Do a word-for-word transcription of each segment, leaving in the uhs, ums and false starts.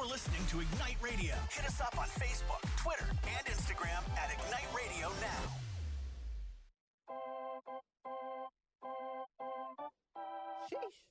You're listening to Ignite Radio. Hit us up on Facebook, Twitter, and Instagram at Ignite Radio Now. Sheesh.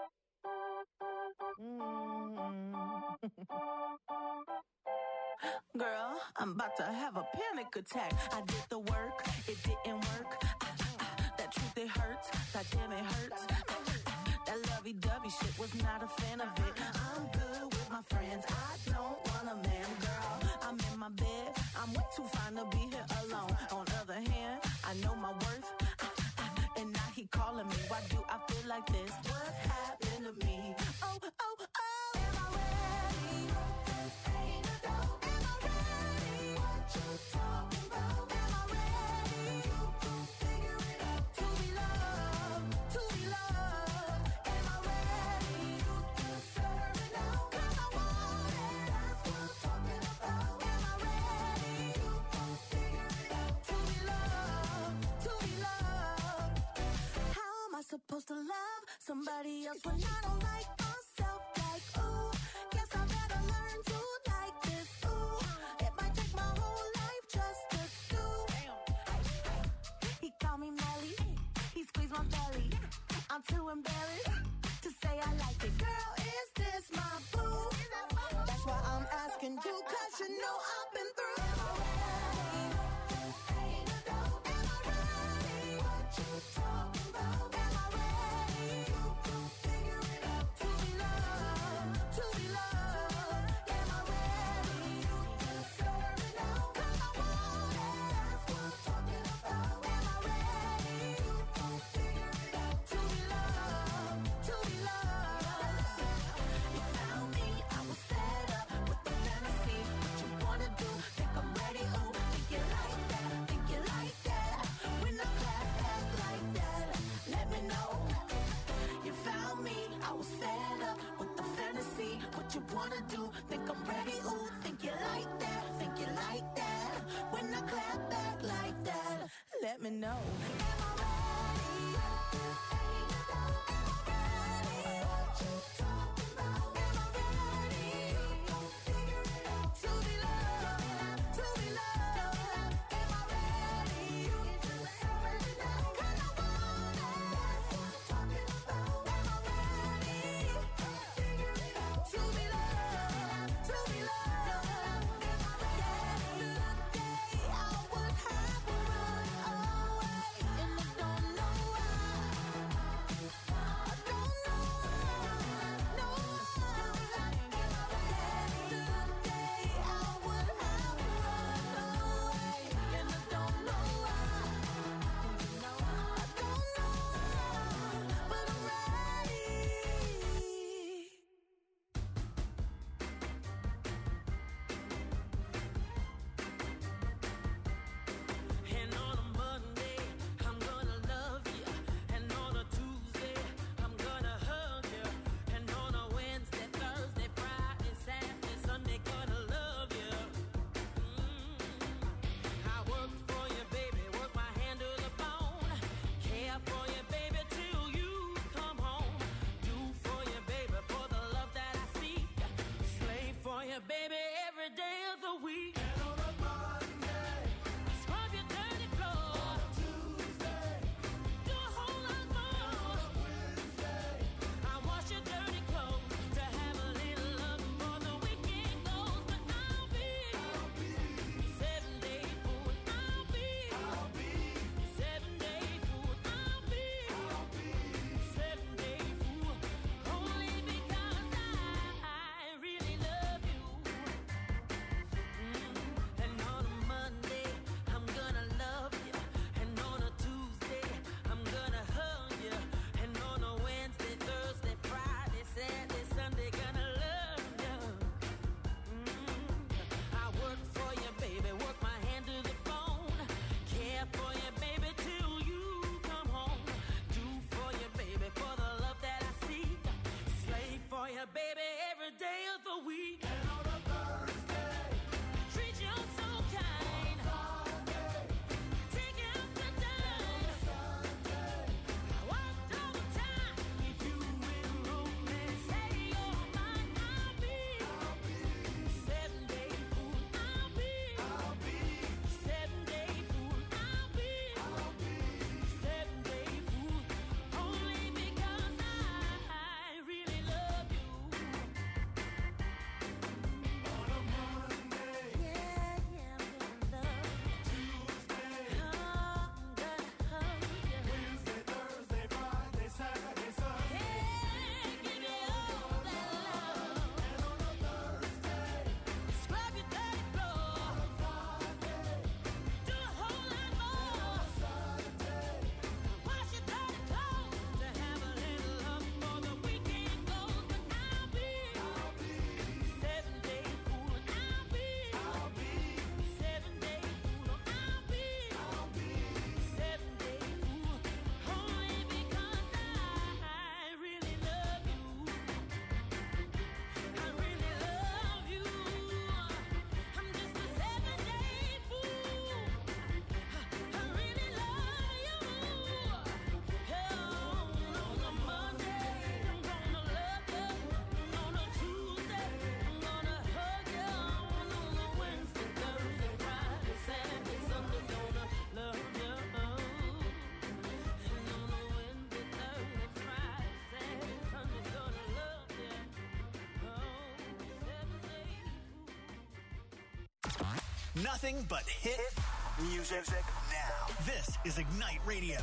Girl, I'm about to have a panic attack. I did the work, it didn't work. Ah, ah, ah, that truth, it hurts. God damn, it hurts. Ah, ah, ah, that lovey-dovey shit was not a fan of it. I'm good with my friends. I don't want a man, girl. I'm in my bed. I'm way too fine to be here alone. On the other hand, I know my worth. Ah, ah, ah, and now he calling me. Why do I feel like this? What's happened to me? Oh, oh, oh. Am I ready? Ain't a dope. Am I ready? What you talking about? Am I ready? You can figure it out. To be loved, to be loved. Am I ready? You deserve it now. 'Cause I want it. That's what I'm talking about. Am I ready? You can figure it out. To be loved, to be loved. How am I supposed to love somebody else when I don't like myself? Like, ooh, guess I better learn to like this. Ooh, it might take my whole life just to do. He called me Melly, he squeezed my belly. I'm too embarrassed to say I like it. Girl, is this my boo? That's why I'm asking you, 'cause you know I've been through. Am I ready? Ain't a dope. Am I ready? What you talking about? Am I ready? You can figure it out. To be loved, to be loved. Am I ready? You deserve it now. 'Cause I want it. That's what I'm talking about. Am I ready? You can figure it out. To be loved, to be loved. You found me, I was fed up with the fantasy. What you wanna do? Think I'm ready? Oh, think you like that? Think you like that? When I clap back like that, let me know. You found me, I was fed up with the fantasy. What you wanna do? Think I'm ready? Ooh, think you like that? Think you like that? When I clap back like that, let me know. Am I ready? Ain't a doubt. Am I ready? What you talking about? Am I ready? You gon' figure it out. To be loved, to be loved. Am I ready? You deserve it now. 'Cause I want it. That's what I'm talking about. Am I ready? You gon' figure it out. To be loved, to be loved. Am I ready? Yesterday I would have run away, and I don't know why. I don't know why. No. Am I ready? Yesterday I would have run away, and I don't know why. I don't know why, but I'm ready. And on a Monday, I'm gonna love you. And on a Tuesday, I'm gonna hug you. And on a Wednesday, Thursday, Friday, Saturday, Sunday, gonna love you. Mm. I work for you, baby, work my hand to the bone. Care for you, baby, till you come home. Do for you, baby, for the love that I seek. Slave for you, baby, every day of the week. And on a Monday, scrub your dirty floor. On a Tuesday, do a whole lot more. On a Wednesday, I wash your dirty clothes to have a little love before the weekend goes. But I'll be, I'll be seven day fool. I'll be, I'll be seven day fool. I'll be, I'll be seven day fool. Only because I really love you. Mm. Nothing but hit music now. This is Ignite Radio.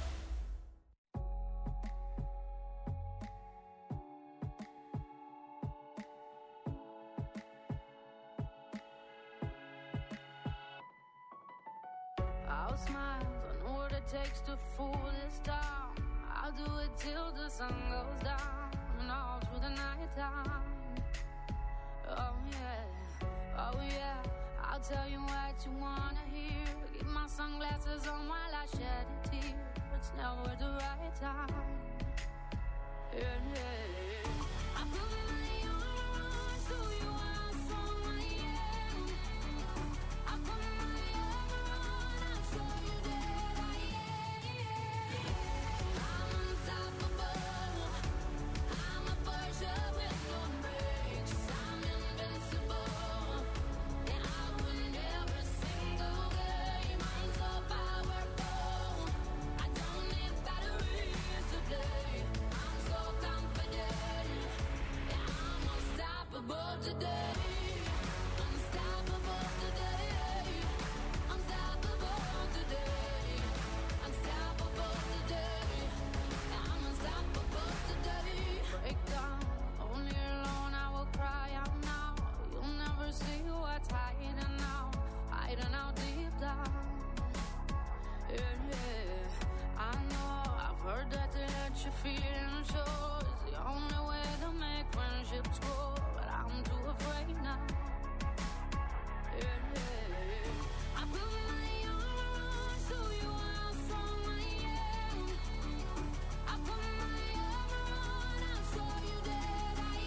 I'll smile, I know what it takes to fool this town. I'll do it till the sun goes down and all through the night time. Oh yeah, oh yeah, I'll tell you what you wanna hear. Keep my sunglasses on while I shed a tear. It's never the right time. Yeah, yeah. I put my armor on so you are strong I am. I put my armor on, I'll show you that I am. I'm unstoppable. I'm a Porsche with no brakes. I'm invincible. Yeah, I win every single game. I'm so powerful. I don't need batteries to play. I'm so confident. Yeah, I'm unstoppable today. Unstoppable today. Unstoppable today. Unstoppable today. Yeah, I'm unstoppable today. Break down, only alone I will cry out now. You'll never see what's hiding out, hiding out deep down. Yeah, yeah, I know, I've heard that to let you feel and show is the only way to make friendships grow, but I'm too afraid now. Yeah, yeah, I put my armor on so you are strong I am. I put my armor on, I'll show you that I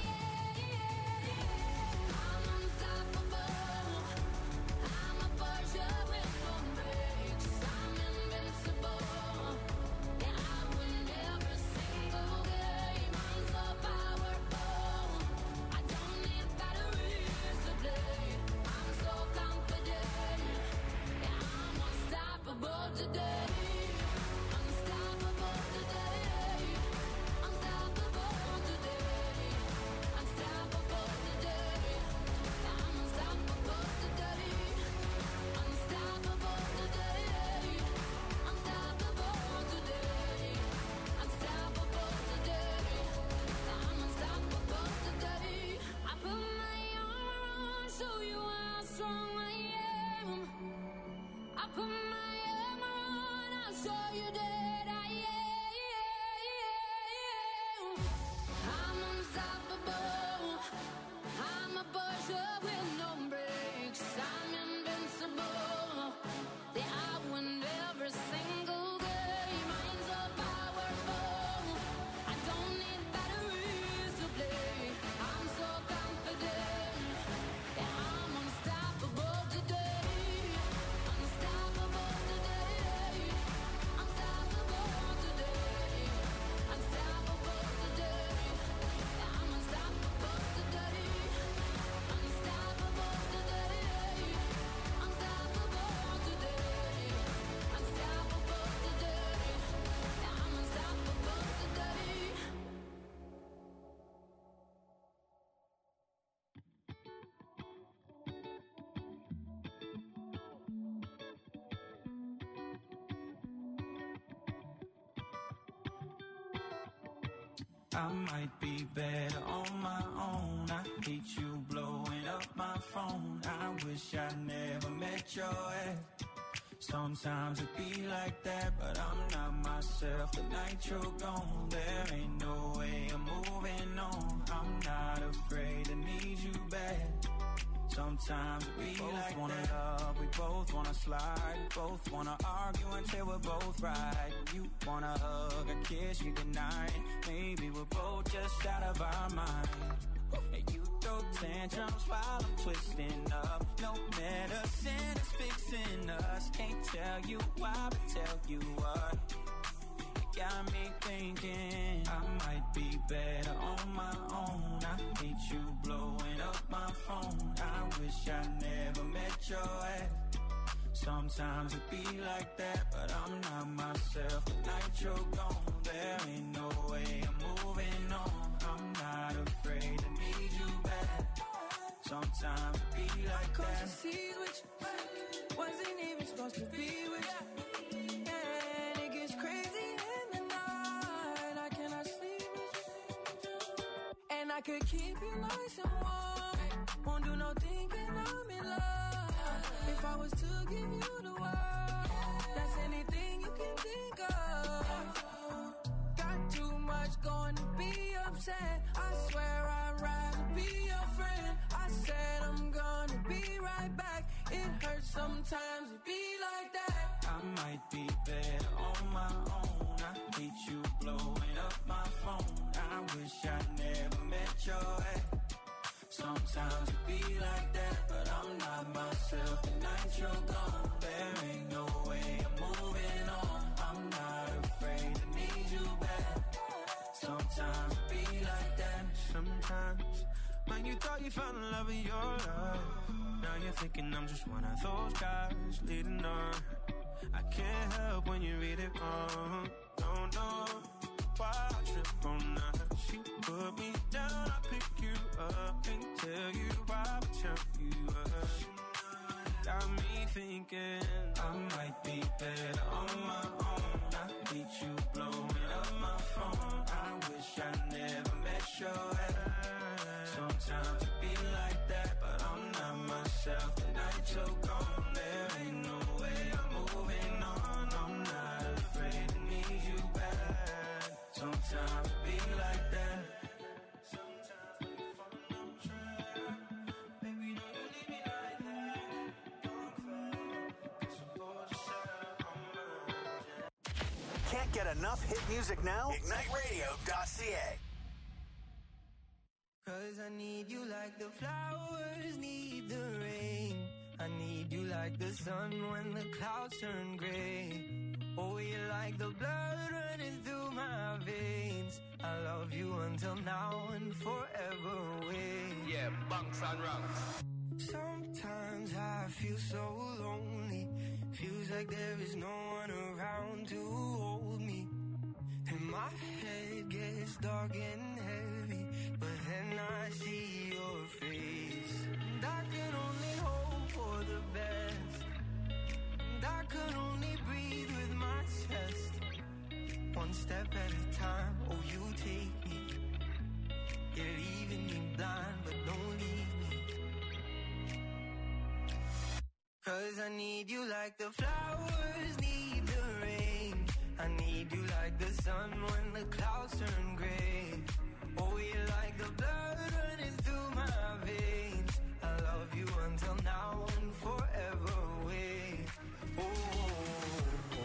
am. I'm unstoppable. I'm a Porsche with no brakes. I'm invincible. Yeah, I win every single game. I'm so powerful. I don't need batteries to play. I'm so confident. Yeah, I'm unstoppable today. Unstoppable today. Unstoppable today. Unstoppable today. Yeah, I'm unstoppable today. Unstoppable today. Unstoppable today. Unstoppable today. Yeah, I'm unstoppable today. I put my armor on so you are strong I am. I put my armor on, I'll show you that I am. I'm unstoppable. I'm a Porsche with no brakes. I'm invincible. Yeah, I win every single game. I'm so powerful. I don't need batteries to play. I'm so confident. Yeah, I'm unstoppable today. Unstoppable today. Unstoppable today. Unstoppable today. Yeah, I'm unstoppable today. Unstoppable today. Unstoppable today. Unstoppable today. Yeah, I'm unstoppable today. I might be better on my own. I hate you blowing up my phone. I wish I never met your ex. Sometimes it be like that, but I'm not myself. The night you're gone, there ain't no way I'm moving on. I'm not afraid to need you back. Sometimes we both like wanna that. Love, we both wanna slide, we both wanna argue until we're both right. You wanna hug and kiss you goodnight. Maybe we're both just out of our mind. And you throw tantrums while I'm twisting up. No medicine is fixing us. Can't tell you why, but tell you what. You got me thinking I might be better on my own. I hate you blowing up my phone. I wish I never met your ex. Sometimes it be like that, but I'm not myself. The night you're gone, there ain't no way I'm moving on. I'm not afraid to need you back. Sometimes it be like Cross that. the seas with you, wasn't even supposed to be with you. And it gets crazy in the night, I cannot sleep with you. And I could keep you nice and warm, won't do no thinking I'm in love. If I was to give you the world, that's anything you can think of. Got too much going to be upset, I swear I'd rather be your friend. I said I'm gonna be right back, it hurts sometimes to be like that. I might be better on my own. I hate you blowing up my phone. I wish I never met your ex. Sometimes it be like that, but I'm not myself the night you're gone. There ain't no way I'm moving on. I'm not afraid to need you back. Sometimes it be like that. Sometimes when you thought you found the love of your life, now you're thinking I'm just one of those guys leading on. I can't help when you read it wrong. Don't know why I trip on her. She put me down, I pick you up and tell you why I tell you up. Got me thinking I might be better on my own. I hate you blowing up my phone. I wish I never met your ex. Sometimes it be like that, but I'm not myself the night you're gone. There ain't no way I'm moving on. I'm not afraid to need you back. Sometimes it be like that. Sometimes we fall on track. Baby, don't you leave me like that. Don't cry, 'cause I'm bored to set on mine. Can't get enough hit music now? Ignite Radio dot C A. Cause I need you like the flowers need the rain. I need you like the sun when the clouds turn gray. Oh, you're like the blood running through my veins. I love you until now and forever away. Yeah, bunks and rungs. Sometimes I feel so lonely. Feels like there is no one around to hold me. And my head gets dark and heavy, but then I see your face. And I can only hope for the best. And I can only breathe with my chest. One step at a time, oh you take me. You're leaving me blind, but don't leave me. Cause I need you like the flowers need the rain. I need you like the sun when the clouds turn gray. Oh, you're like the blood running through my veins. I love you until now and forever away. Oh, oh,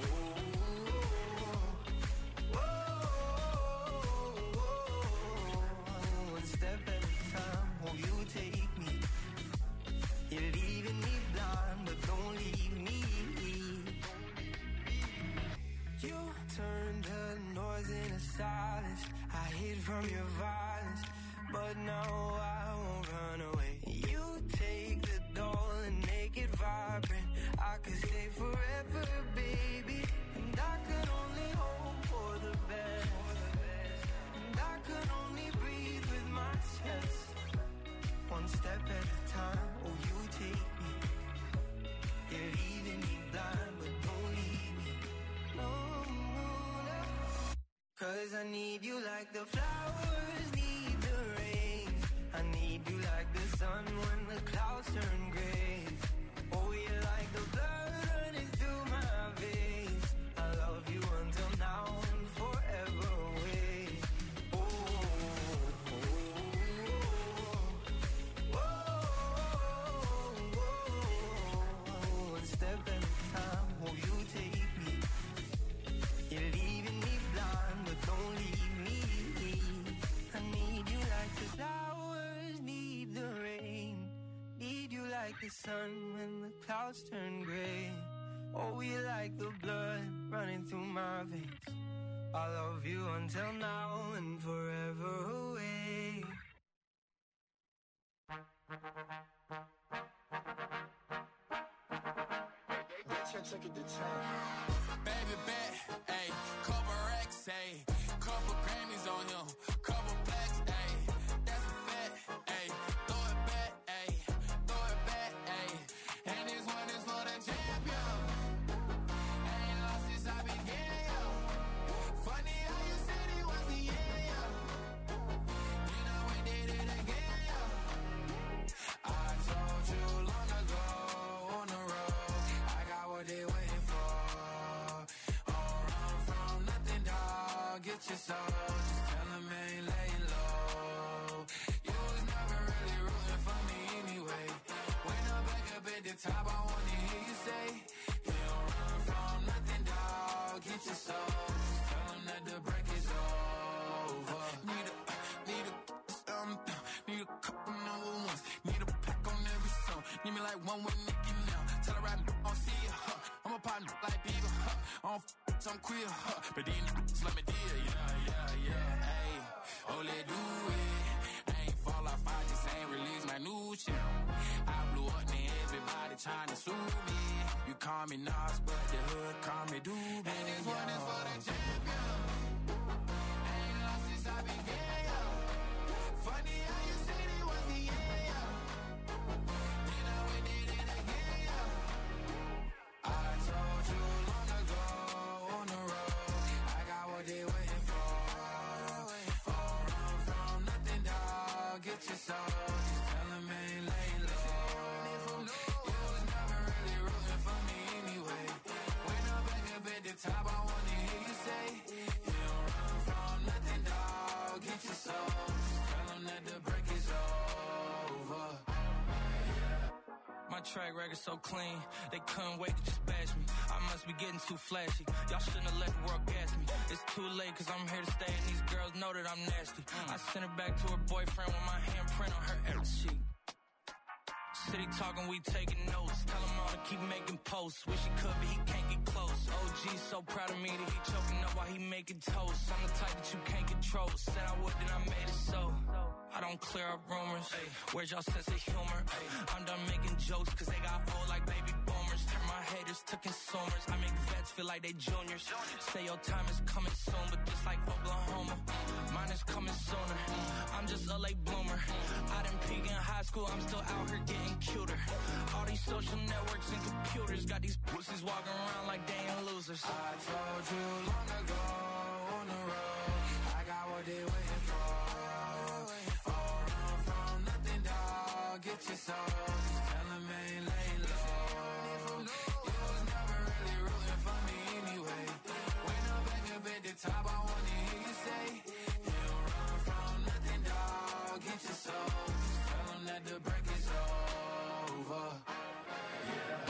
oh, oh, oh. One step at a time, oh, you take me. You're leaving me blind, but don't leave me. You turned the noise into silence. I hid from your violence, but now I won't run away. You take the doll and make it vibrant. I could stay forever, baby. And I could only hope for the best. And I could only breathe with my chest. One step at a time, oh you take me. You're leaving me blind, but don't leave me. No, no, no. Cause I need you like the flowers need the rain. I need you like the sun when the clouds turn gray. Oh, you're like the blood running through my veins. I love you until now and forever away. Oh, oh, oh, oh, oh. One step at a time, oh, you take me. You're leaving me blind, but don't leave me. I need you like the flowers need the rain. Need you like the sun when the clouds turn gray. Oh, you like the blood running through my veins. I love you until now and forever away. Baby bet, ayy, couple racks, ayy, couple Grammys on him, couple blacks, ayy, that's a fact, ayy, throw it back, ayy, get your soul. Just tell him I ain't laying low. You was never really rooting for me anyway. When I'm back up at the top, I wanna hear you say, you don't run from nothing, dog. Get your soul. Just tell him that the break is over. Need a, need a, um, need a couple number ones. Need a pack on every song. Need me like one with Nicki now. Tell her I don't see ya, huh. I'm a partner like Bieber, huh. I don't f*** some queer, huh. But then it's like me dear, yeah, yeah, yeah. Hey, oh, let do it. I ain't fall off, I just ain't release my new shit. I blew up, and everybody trying to sue me. You call me Nas, but the hood call me Doobie. And this one is for the champion. I ain't lost since I began, yo. Funny how you said it was the end, yo. Then I went did it again, yo. I told you long ago on the road, I got what they waiting for. For run from nothing, dog. Get your soul. Just tell them I ain't laying low. You was never really rooting for me anyway. When I'm back up at the top, I wanna hear you say, you don't run from nothing, dog. Get your soul. Just tell them that the break is over. My track record so clean, they couldn't wait to just bash me. I must be getting too flashy. Y'all shouldn't have let the world gas me. It's too late cause I'm here to stay and these girls know that I'm nasty. I sent her back to her boyfriend with my handprint on her every sheet. City talking, we taking notes. Tell him all to keep making posts. Wish he could, but he can't get close. O G's so proud of me that he choking up while he making toast. I'm the type that you can't control. Said I would, then I made it so. I don't clear up rumors. Ay, where's y'all sense of humor? Ay, I'm done making jokes cause they got old like baby boomers. Turn my haters to consumers. I make vets feel like they juniors. Say your time is coming soon, but just like Oklahoma, mine is coming sooner. I'm just a late bloomer. I didn't peak in high school, I'm still out here getting cuter. All these social networks and computers got these pussies walking around like they ain't losers. I told you long ago on the road, I got what they waiting for. For run from nothing, dog. Get your soul. Just tell them I ain't laying low. You was never really rooting for me anyway. When I'm back up at the top, I wanna hear you say, you don't run from nothing, dog. Get your soul. Just tell them that the break is over. Yeah.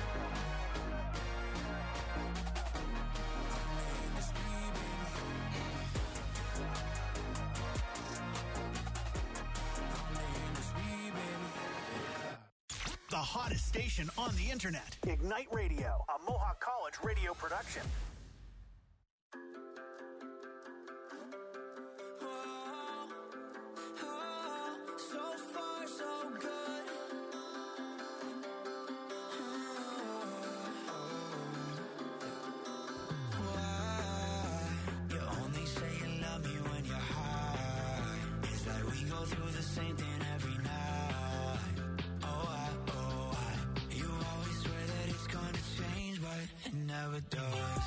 The hottest station on the internet. Ignite Radio, a Mohawk College radio production. Never does.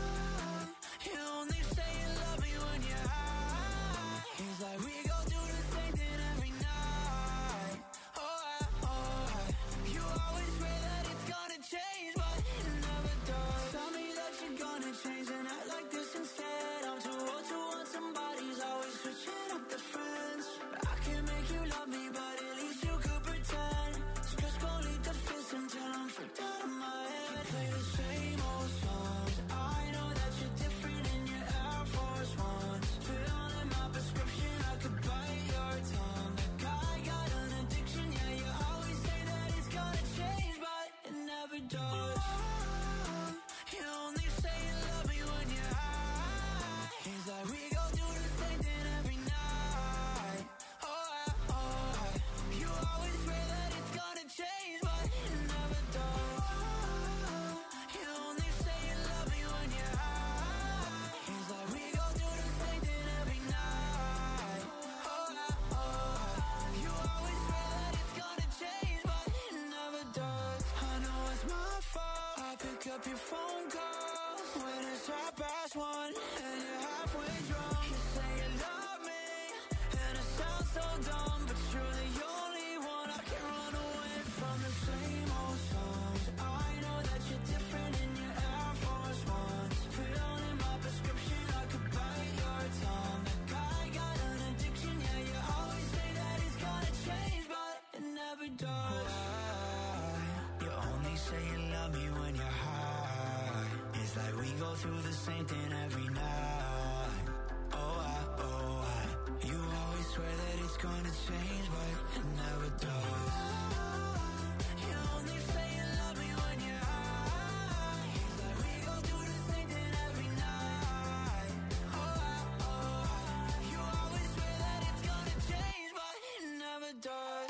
You only say you love me when you're high. It's like we go do the same thing every night. Oh, I, oh, I. You always swear that it's gonna change, but it never does. Tell me that you're gonna change and act like this instead. I'm too old to want somebody's always switching up the friends. I can make you love me, but at least you could pretend. So just go lead the fist until I'm freaked out of my head. Play the same old songs. I know that you're different in your Air Force Ones. Fill in my prescription, I could bite your tongue. Like I got an addiction, yeah, you always say that it's gonna change, but it never does. You only say you love me when you're high. It's like we go do the same thing every night. Oh, I, oh, I. You always swear that it's gonna change, but it never does. You only say you love me when you're high. It's like we go do the same thing every night. Oh, I, oh, I. You always swear that it's gonna change, but it never does. I know it's my fault. I pick up your phone calls when it's half past one and you're halfway drunk. You say you love me and it sounds so dumb, but you're the only one I can run away from. The same old songs. I know that you're different in your Air Force Ones. Fill in my prescription, I could bite your go through the same thing every night. Oh, I, oh, I. You always swear that it's gonna change, but it never does. You only say you love me when you're high. Like we go through the same thing every night. Oh, I, oh, I. You always swear that it's gonna change, but it never does.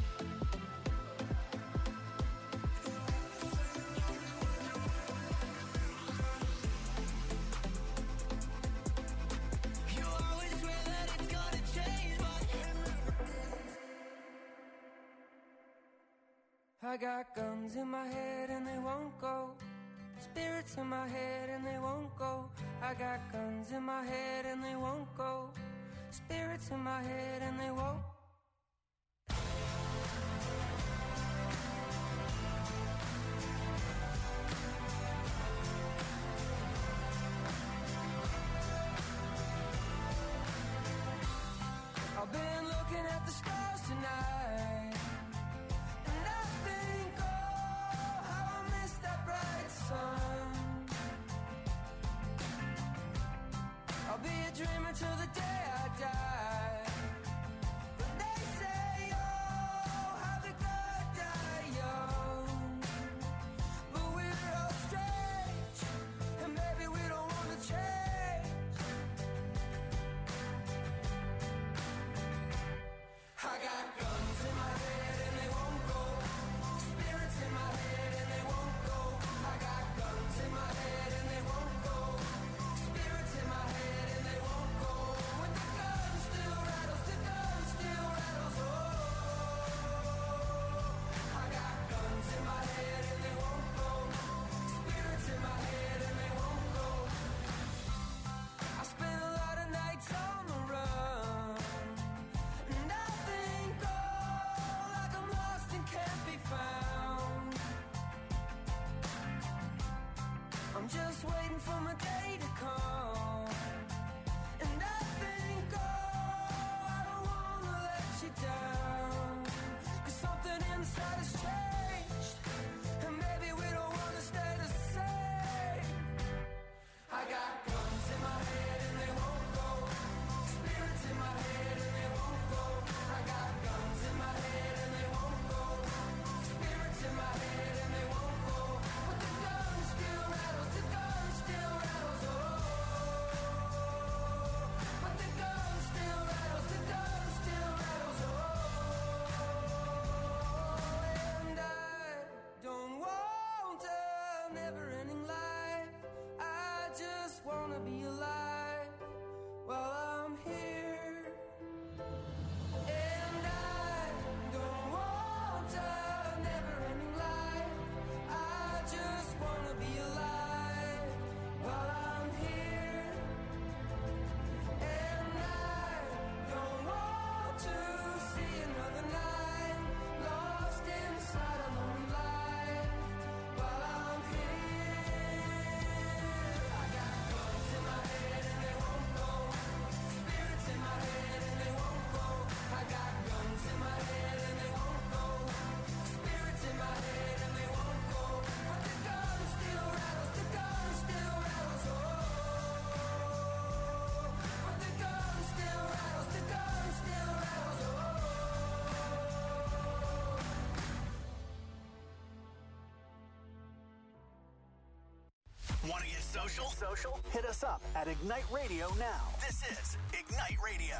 I got guns in my head and they won't go. Spirits in my head and they won't go. I got guns in my head and they won't go. Spirits in my head and they won't. I've been looking at the stars tonight. I'll be a dreamer till the day I die. But they say, oh, how the good die young. But we're all strange, and maybe we don't want to change. I got guns in my head and they won't go. Spirits in my head and they won't go. I got guns in my head and they won't go. Spirits in my head and they won't go. When the gun still rattles, the gun still rattles. Oh, I got guns in my head and they won't go. Spirits in my head and they won't go. I spent a lot of nights on the run, and I think, oh, like I'm lost and can't be found. I'm just waiting for my day to come. And I think, oh, I don't wanna let you down. Cause something inside has changed, and maybe we don't wanna stay the same. I got guns in my head and they won't go. Spirits in my head and they won't go. I got guns in my head and they won't go. Spirits in my head and they won't go. But the gun still rattles, the gun still rattles, oh. But the gun still rattles, the gun still rattles, oh. And I don't want a never-ending life. I just wanna be alive while I'm here. And I don't want a never-ending life. I just wanna be alive while I'm here. And I don't want to see another night lost inside a lonely life while I'm here. I got guns in my head and they won't go. Spirits in my head and they won't go. I got guns in my head and they won't go. Spirits in my head and they won't go. But the gun still rattles, the gun still rattles, oh. But the gun still rattles, the gun still rattles, oh. Want to get social? Social? Hit us up at Ignite Radio now. This is Ignite Radio.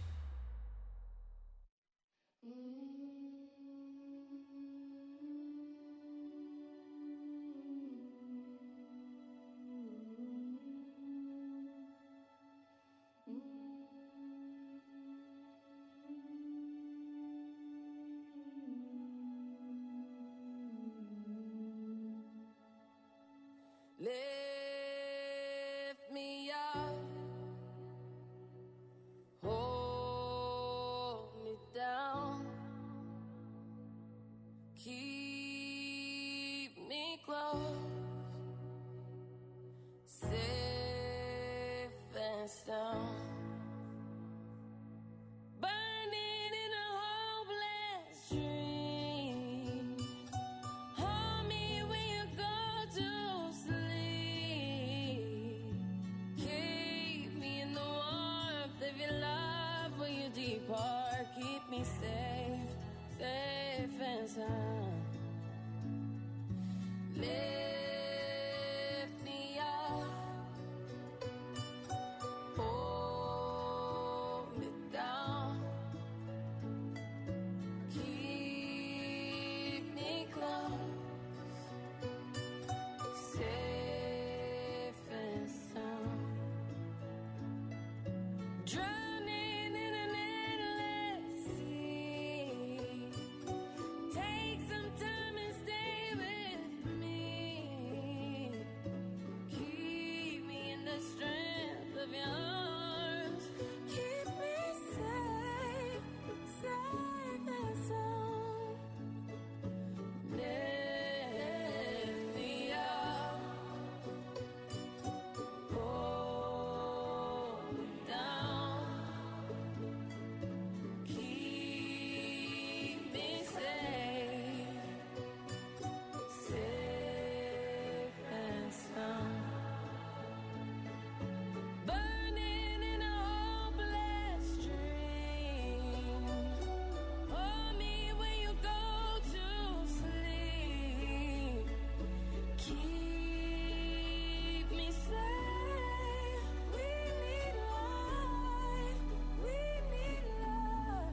Lift me up, hold me down, keep me close, safe and sound. Burning in a hopeless dream. Hold me when you go to sleep. time. Lift me up, hold me down, keep me close, safe and sound. Drowning in an endless sea. Take some time and stay with me. Keep me in the strength of your arms. Keep me safe, safe and sound. Lift me up, hold me down, keep me safe, safe and sound. Burning in a hopeless dream. Hold me when you go to sleep. Keep me safe. We need light. We need love.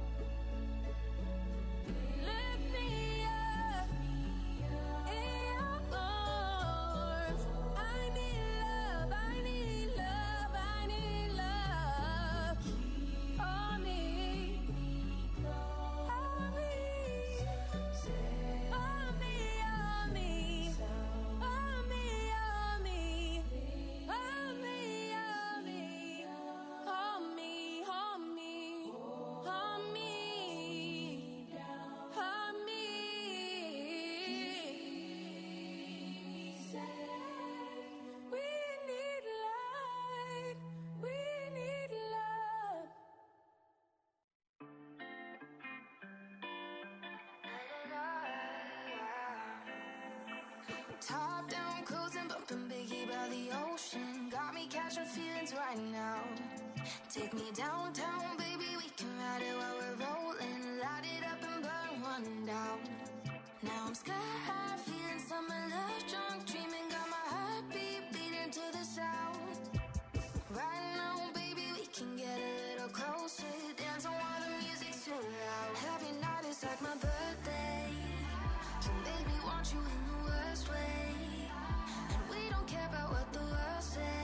Lift me up in your arms. I need love. I need love. I need love. Hold me. Hold me. Hold me. Hold me. Hold me. Hold me. Hold me. Hold me. Hold me. Hold me. Hold me. Hold me. We need light. We need love. Top down, cruising, bumping Biggie by the ocean. Got me catching feelings right now. Take me downtown, baby, we can ride it while we're rolling. Light it up and burn one down. Now I'm sky high, feeling summer love, drunk, dreaming. Got my heartbeat beating to the sound. Right now, baby, we can get a little closer. Dancing while the music's too loud. Every night is like my birthday. You make me want you in the worst way. And we don't care about what the world say.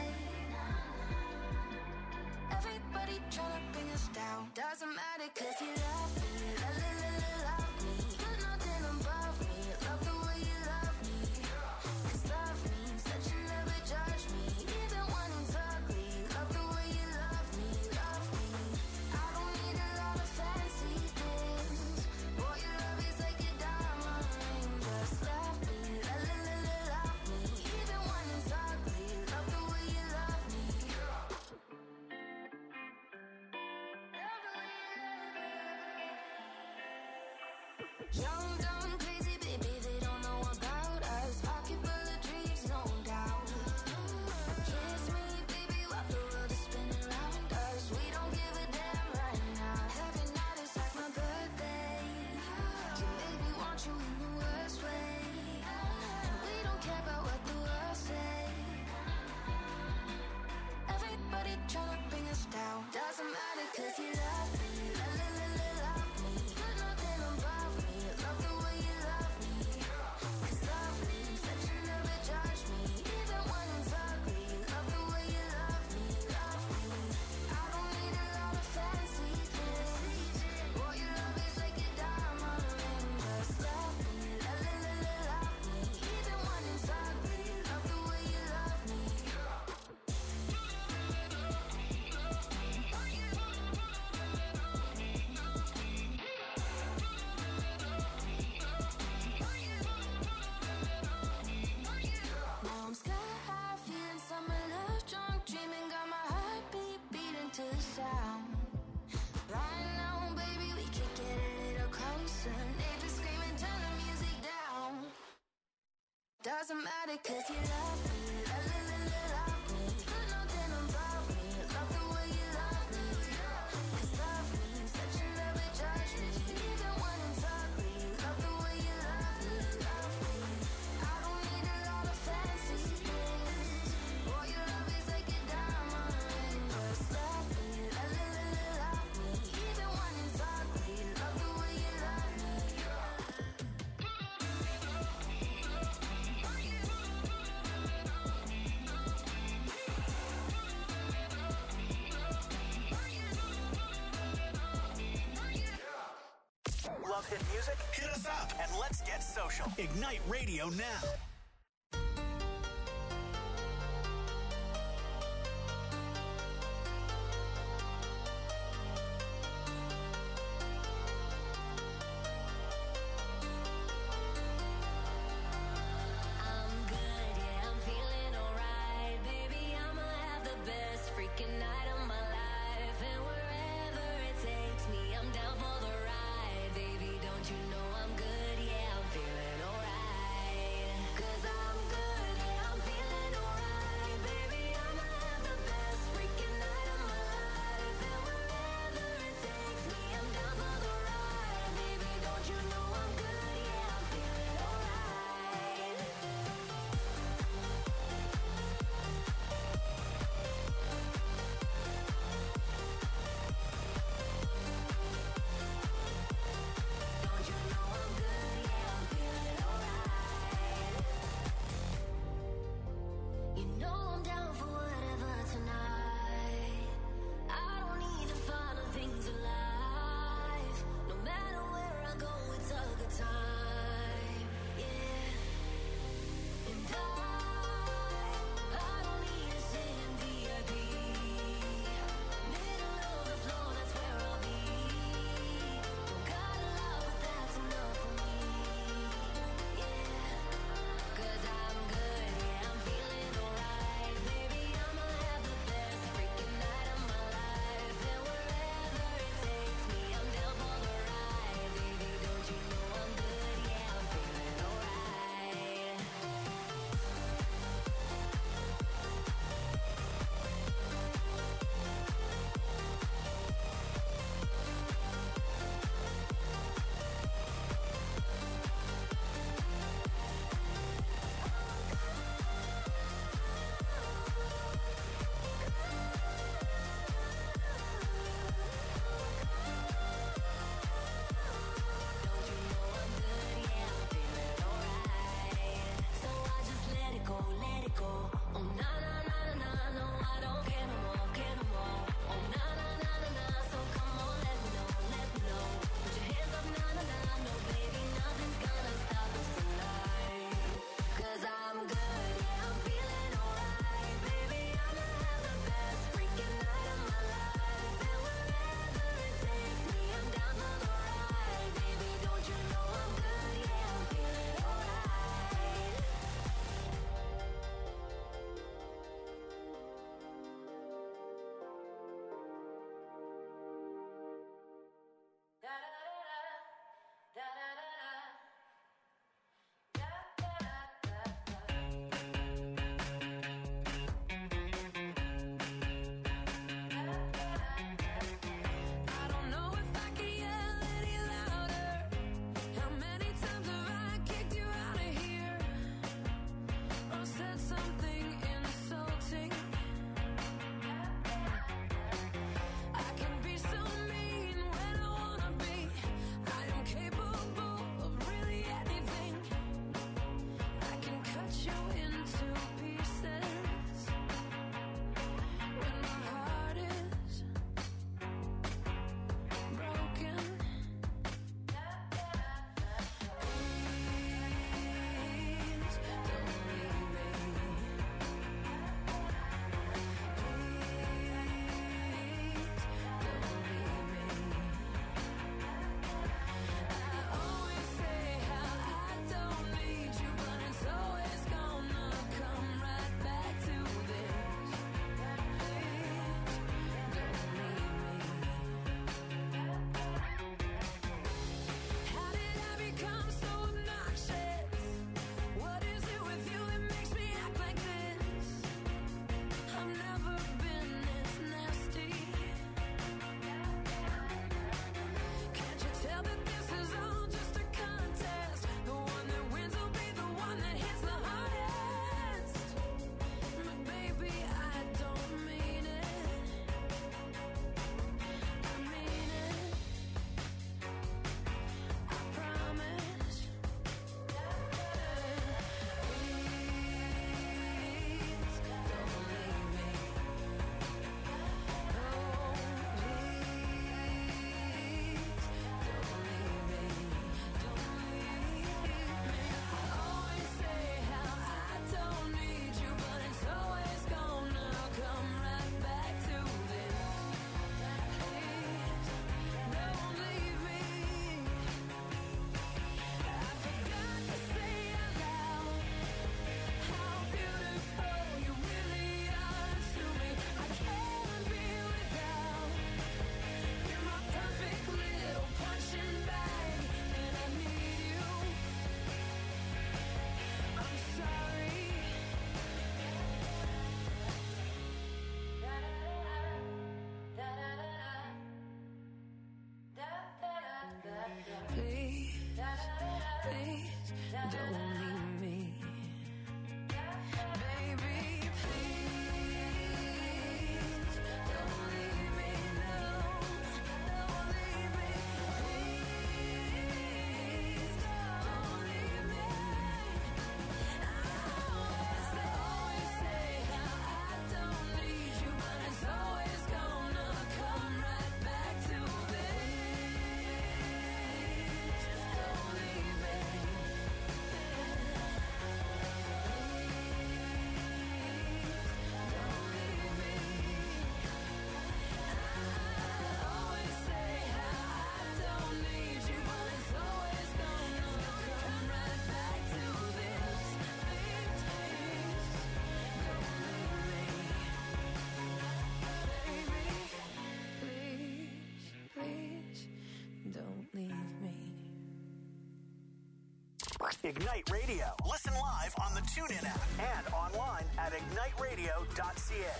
Everybody tryna bring us down. Doesn't matter cause you love me. La la la la love me. You're nothing above me. Love the way you love me. Cause love means that you never judge me. Even when it's ugly. Love the way you love me. Love me. I don't need a lot of fancy things. Boy, your love is like a diamond ring. Just love me. La la la la love me. Even when it's ugly. Love the way you love me. Young, dumb, crazy, baby, they don't know about us. Pocket full of dreams, no doubt. Kiss me, baby, while the world is spinning around us. We don't give a damn right now. Every night is like my birthday. You make me want you in the worst way. And we don't care about what the world say. Everybody tryna bring us down. Doesn't matter cause you love me. La la la la love me. You're nothing above me. Love the way you love me. Cause love means that you never judge me. Even when it's ugly. Love the way you love me. Love me. I don't need a lot of fancy things. Boy, your love is like a diamond ring. Just love me. La la la la love me. Even when it's ugly. Love the way you love me. Now I'm sky high, feeling summer love, drunk, dreaming. Got my heartbeat beating to the sound. Right now, baby, we could get a little closer. Neighbors screaming, turn the music down. Doesn't matter cause you love me. La la la la love me. You're nothing above me. Love the way you love me. Cause love means that you never judge me. Even when it's ugly. Love the love hit music? Hit us up and let's get social. Ignite Radio now. Good, Ignite Radio. Listen live on the TuneIn app and online at ignite radio dot c a.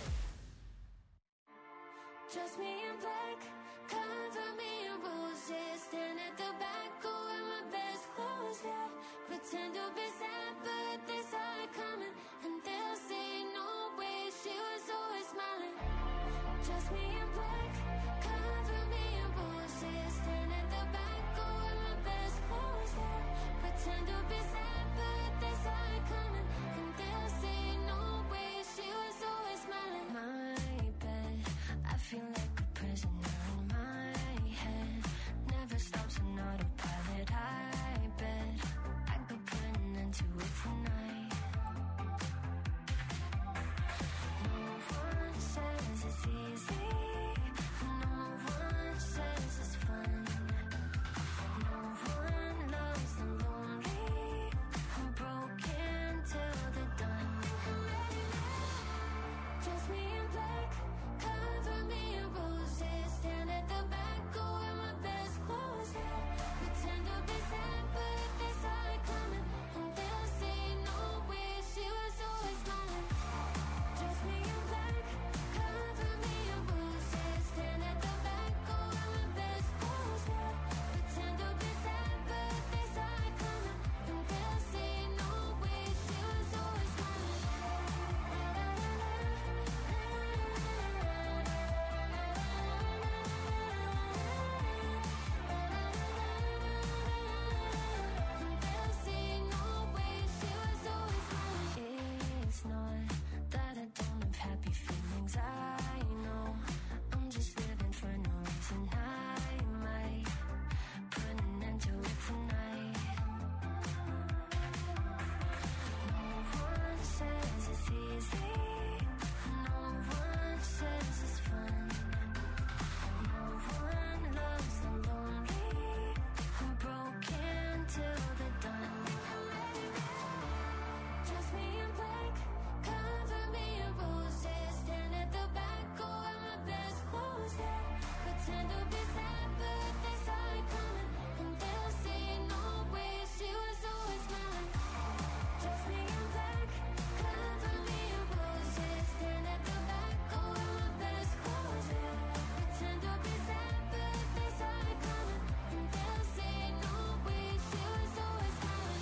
Just me in black, cover me in roses. Stand at the back, go wear my best clothes, yeah. Pretend to be sad, but they saw it coming. And they'll say, no way, she was always smiling. Just me in black, cover me in roses. Stand at the back, go wear my best clothes, yeah. Pretend to be sad, but they saw it coming. And they'll say, no way, she was always smiling. My bed, I feel like a prisoner in my head. Never stops on autopilot. I bet I could put an end to it tonight. No one says it's easy. No one says it's fun. No one loves the lonely. I'm broken till they're done. Just me in black, cover me in roses. Stand at the back, go wear my best clothes, yeah. Pretend to be sad, but they saw it coming. And they'll say, no way, she was always smiling. Just me in black, cover me in roses. Stand at the back, go wear my best clothes, yeah. Pretend to be sad, but they saw it coming. And they'll say, no way, she was always smiling. It's not that I don't have happy feelings. I know I'm just living for no reason. I might put an end to it tonight. No one says it's easy. No one says it's fun. No one loves the lonely. I'm broken till they're done. Just me in black, cover me in roses. Stand at the back, go wear my best clothes, yeah. Pretend to be sad, but they saw it coming. And they'll say, no way, she was always smiling. Just me in black, cover me in roses. Stand at the back, go wear my best clothes, yeah. Pretend to be sad, but they saw it coming. And they'll say, no way, she was always smiling.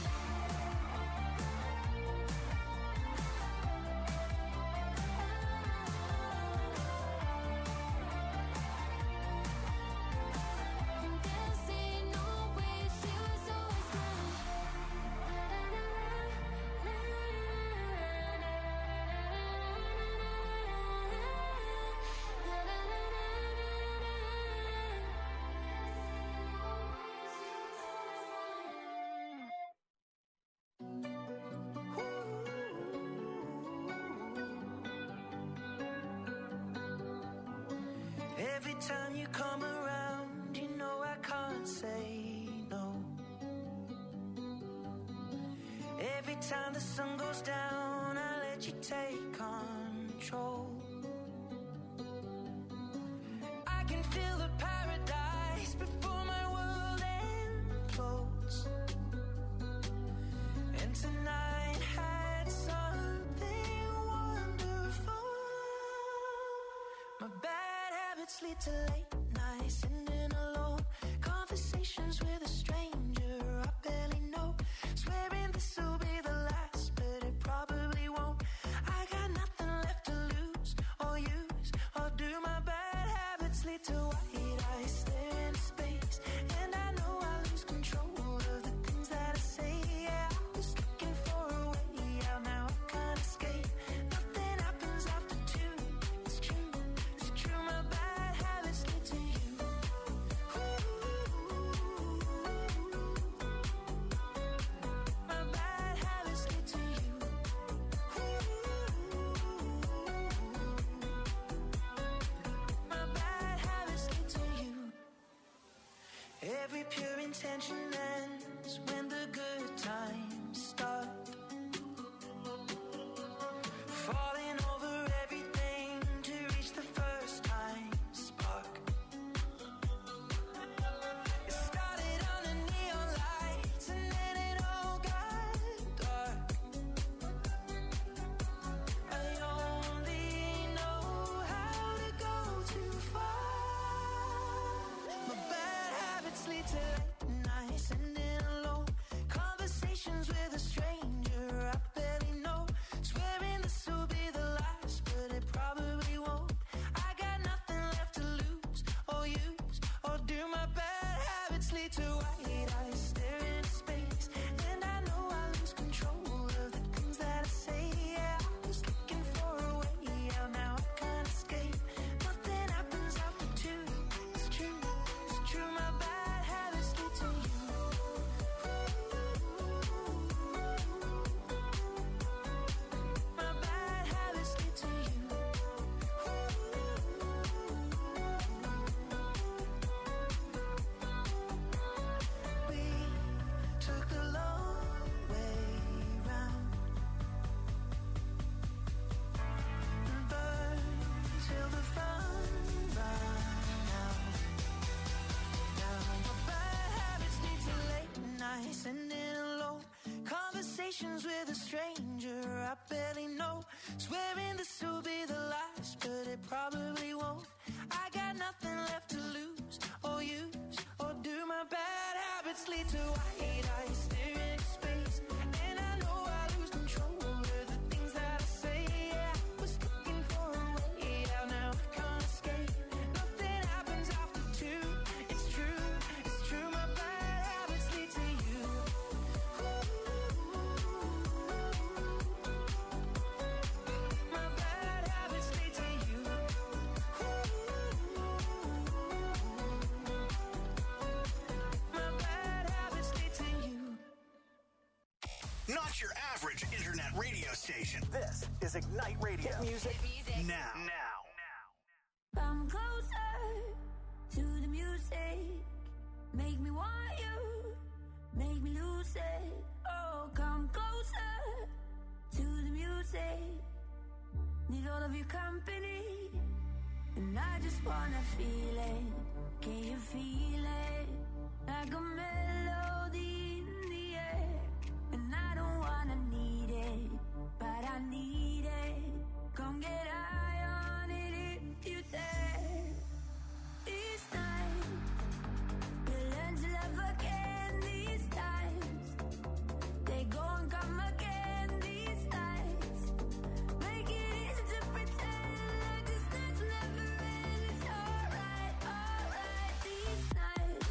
And they'll say, no way, she was always Every time you come around, you know I can't say no. Every time the sun goes down, I let you take control. I can feel the paradise before my world implodes. And tonight had something wonderful. My bad habits lead to late nights, sitting alone. Conversations with a stranger I barely know. Swearing this will be the last, but it probably won't. I got nothing left to lose or use or do. My bad habits lead to white eyes stare into space. And I know I lose control of the things that I say. Yeah, I was looking for a way out, now I can't escape. Nothing happens after two. It's true, it's true. My bad habits lead to you. Ooh. conversations with a stranger I barely know. Swearing this will be the last, but it probably won't. I got nothing left to lose or use, or do my bad habits lead to white eyes staring into space? And I know I lose control of the things that I say. Yeah, I was looking for a way out, now I can't escape. Nothing happens after two. It's true, it's true. My bad habits lead to you. My bad habits lead to you. My bad habits lead to you. Not your average internet radio station. This is Ignite Radio. Hit music, now. Now. Come closer to the music. Make me want you. Make me lose it. Oh, come closer to the music. Need all of your company. And I just wanna feel it. Can you feel it? Like a melody in the air. And I don't wanna need it, but I need it. Come get high on it if you dare. These nights, we'll learn to love again. These times, they go and come again. These nights, make it easy to pretend like this night's never end. It's alright, alright. These nights,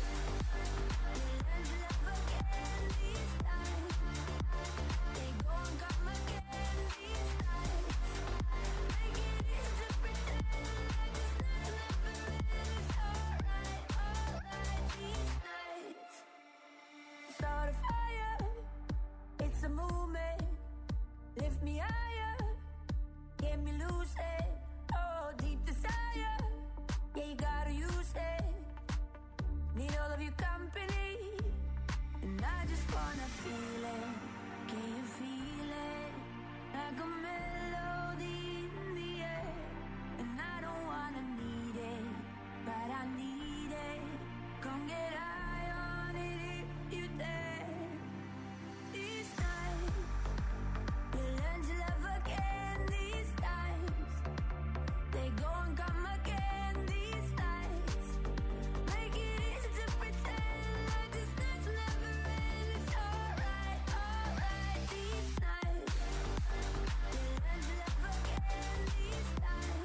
we'll learn to love again. These times, they go and come again. These nights, make it easy to pretend like this night's never end. It's alright, alright. These nights, start a fire. It's a movement. Lift me higher. Get me lucid. Oh, deep desire. Yeah, you gotta use it. Need all of your company. And I just wanna feel it. Can you feel it? Like a melody in the air. And I don't wanna need it, but I need it. Come get high on it if you dare. These nights, we'll learn to love again. These times, they go and come again. These nights, make it easy to pretend like this night's never end. It's alright, alright. These nights, we'll learn to love again. These times,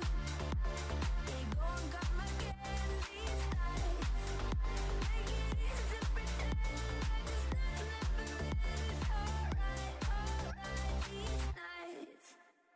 they go and come again. These nights, make it easy to pretend like this night's never end. It's alright, alright. These nights.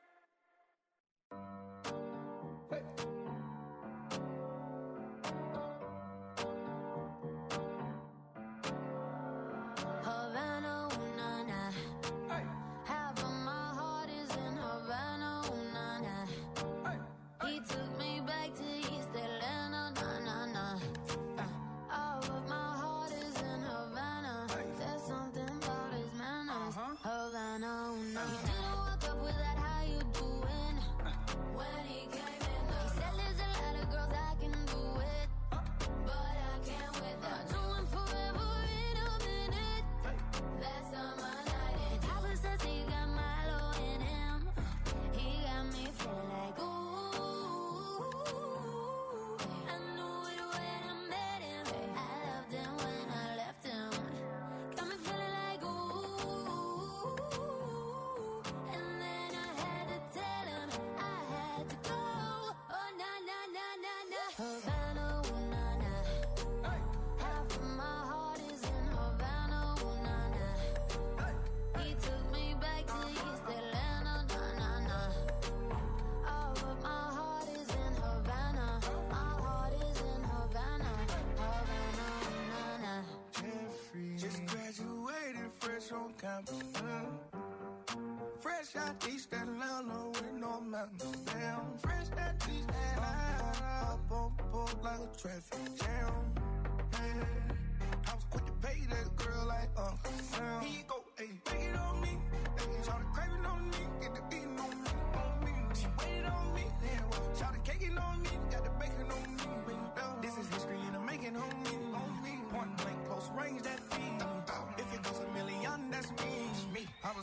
Havana, ooh, na, na. Half of my heart is in Havana, ooh, na, na. He took me back to East Atlanta, na, na, na. Uh, all of my heart is in Havana. There's something about his manners. Havana, ooh, na. He didn't walk up with that, how you doing? When he came in, he said there's a lot of girls I can do it, but I can't with that. Doing forever in a minute. That's on my night. And Papa says he got Milo in him. He got me feeling like ooh. I knew it when I met him. I loved him when I left him. Got me feeling like ooh. And then I had to tell him I had to go. Oh na na na na na. Havana, ooh, na na. Half of my heart is in Havana, ooh, na na. He took me back to East Atlanta, na na na. All of my heart is in Havana. My heart is in Havana, Havana, ooh, na na. Jeffrey, just graduated fresh on campus. Mm. Fresh out East Atlanta with no mountains. Damn, fresh out East Atlanta. Up on board like a traffic jam. Yeah. I was quick to pay that girl like Uncle Sam. Here you go, ayy, take it on me. Ayy, shout the craving on me, get the beating on me, on me. She waited on me, yeah, well, shout the caking on me, got the bacon on me. This is history and I'm making on me, on me. Point blank, close range, that feed. If it goes a million, that's me. I was getting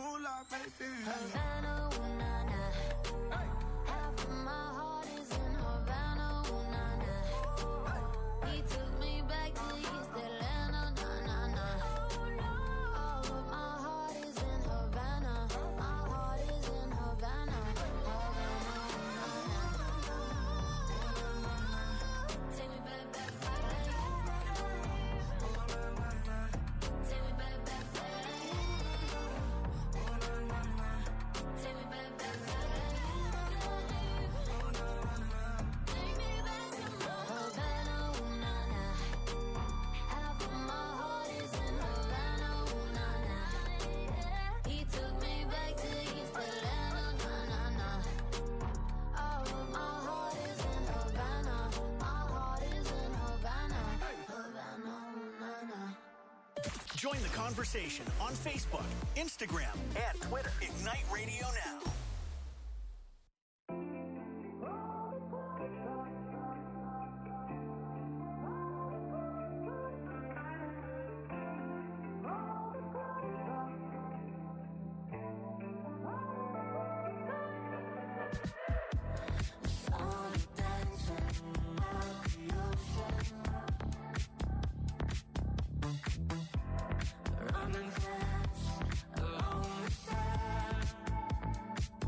moolah, baby. Havana, ooh, nah, nah. Hey. Half of my heart is in Havana, ooh, nah, nah. He took me back to East Atlanta, nah, nah, nah. All of my heart is in Havana. My heart is in Havana. Havana, ooh, nah, nah. Take me back, back, back. Take me back, back, back. Take me back, back, back. Take me back to Havana, ooh, nah, nah. Half of my heart is in Havana, ooh, nah, nah. He took me back to East Atlanta, nah, nah, nah. All of my heart is in Havana. My heart is in Havana. Havana, ooh, nah, nah. Join the conversation on Facebook, Instagram, and Twitter. Ignite Radio Now. Running fast along the side.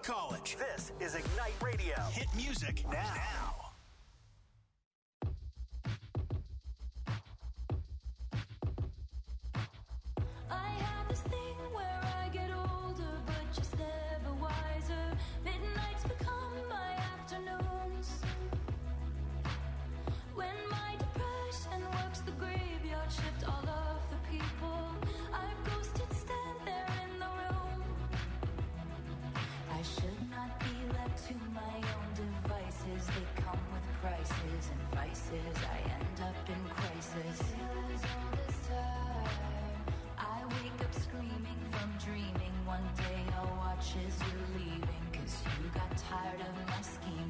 College. This is Ignite Radio. Hit music now. now. I have this thing where I get older, but just never wiser. Midnights become my afternoons. When my depression works the graveyard shift, all of the people I've ghosted stand there in the room. I should not be left to my own devices. They come with prices and vices. I end up in crisis. Feels all this time. I wake up screaming from dreaming. One day I'll watch as you're leaving, 'cause you got tired of my scheme.